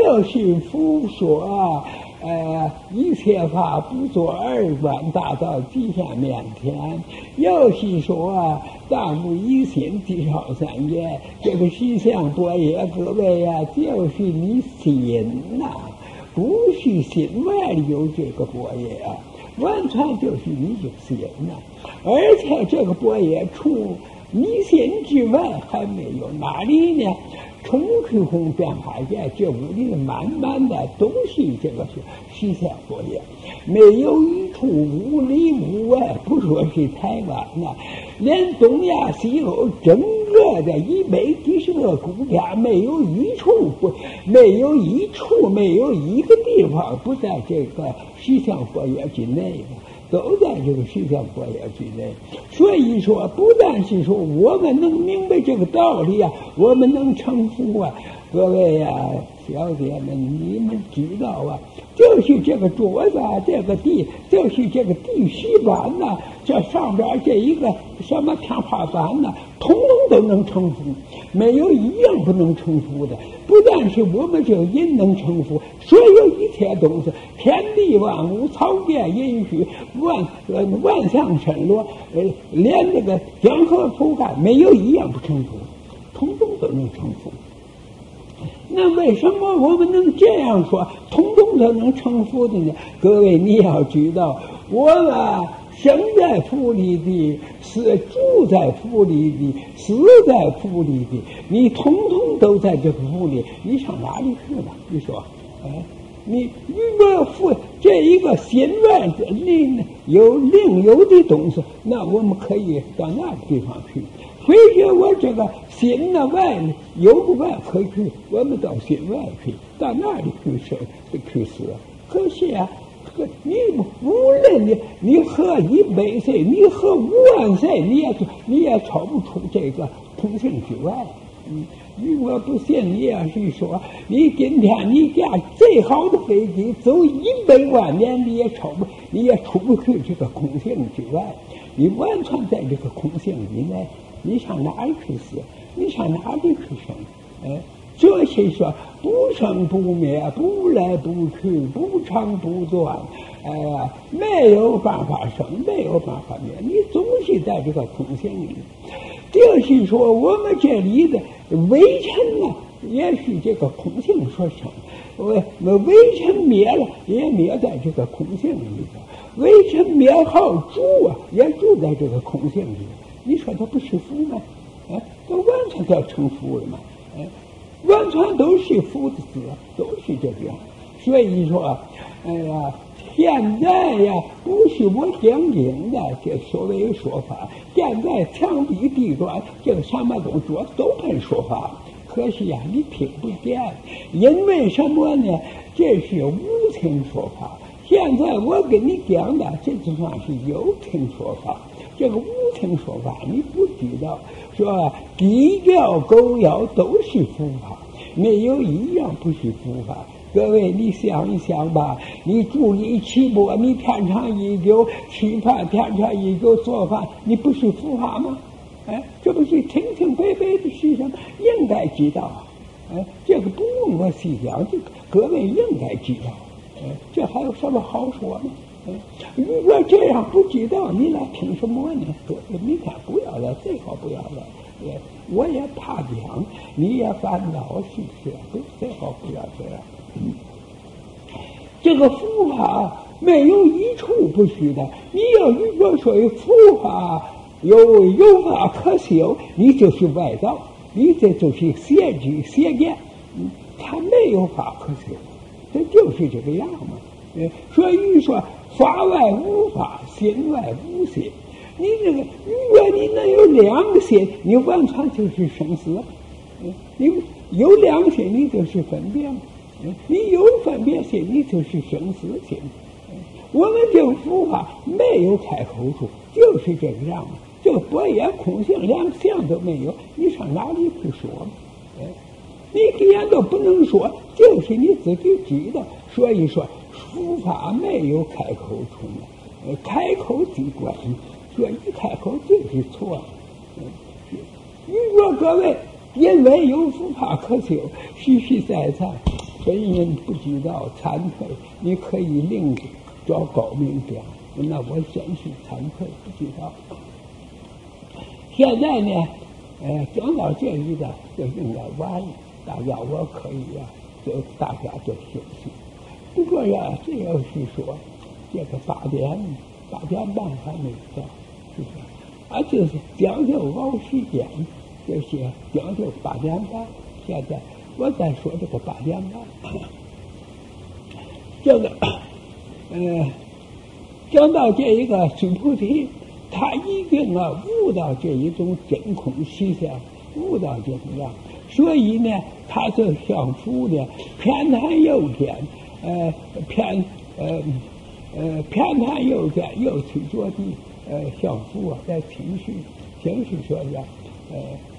就是佛说一切法不作二观，达到极限面前。又是说大无一心，地少三业。这个实相般若，各位就是你心不是心外里有这个般若完全就是你有心而且这个般若除你心之外还没有哪里呢？空虚空变化界，这屋里满满的都是这个实相般若，没有一处无里无外，不说是台湾连东亚西欧整个的110个国家，没有一个地方不在这个实相般若之内都在这个实相般若之内。所以说不但是说我们能明白这个道理我们能成佛各位小姐们，你们知道就是这个桌子这个地，就是这个地石板这上边这一个什么天花板统统都能成佛，没有一样不能成佛的。不但是我们这个人能成佛，所有一切东西，天地万物、草芥阴虚、万象神罗，连这个江河湖海，没有一样不成佛，统统都能成佛。那为什么我们能这样说，统统都能成佛的呢？各位，你要知道，我们生在佛里的，是住在佛里的，死在佛里的，你统统都在这个佛里，你上哪里去了？你说，你如果佛这一个心外另有的东西，那我们可以到那个地方去。非说我这个心外有个外可以去，我们到心外去，到那里去死。可是你无论你喝100岁，你喝5万岁，你也超不出这个空性之外。如果不信，你要是说你今天你驾最好的飞机走100万年，你也出不去这个空性之外，你完全在这个空性以内。你上哪里去死？你上哪里去生？这是说不生不灭，不来不去，不长不短，没有办法生，没有办法灭，你总是在这个空性里。就是说我们这里的微尘也是这个空性所生，微尘灭了也灭在这个空性里头，微尘灭后住也住在这个空性里。你说他不是佛吗？都完全都要成佛了嘛？完全都是佛的字，都是这个样。所以说，现在不是我讲经的这所谓说法，现在墙壁地砖这个什么都喷说法，可惜你听不见，因为什么呢？这是无听说法。现在我跟你讲的，这就算是有听说法。这个无听说法你不知道，说鸡叫狗咬都是佛法，没有一样不是佛法。各位你想一想吧，你助理起钵，你天长一久吃饭，天长一久做饭，你不是佛法吗？这不是清清白白的事情，应该知道这个不用我细讲，这各位应该知道这还有什么好说呢？如果这样不知道，你来凭什么呢？你看不要了，最好不要了。我也怕讲，你也烦恼，是不是？最好不要这样。这个佛法没有一处不虚的。你要如果说佛法有法可修，你就是外道，你这就是邪知邪见。他没有法可修，这就是这个样嘛。所以说法外无法，心外无心。你这个，如果你能有两个心，你完全就是生死。你有两心，你就是分别；你有分别心，你就是生死心。我们这个佛法没有开口处，就是这个样。这个般若空性两相都没有，你上哪里去说？你既然都不能说，就是你自己知道。所以说佛法没有开口处，开口即关，说一开口就是错了。如果各位因为有佛法可修，实实在在本人不知道惭愧，你可以另找高明点。那我先是惭愧不知道。现在呢，讲到这里的就应该完了，大家我可以就大家就休息。不过呀，这要是说这个8点半还没到，是不是？就是讲究熬时间，这些讲究8点半。现在我再说这个8点半，这个讲到这一个须菩提，他一定悟到这一种真空实相，悟到这样，所以呢，他就向佛呢偏袒右偏，偏袒右偏，又去着地向佛在听是说呀，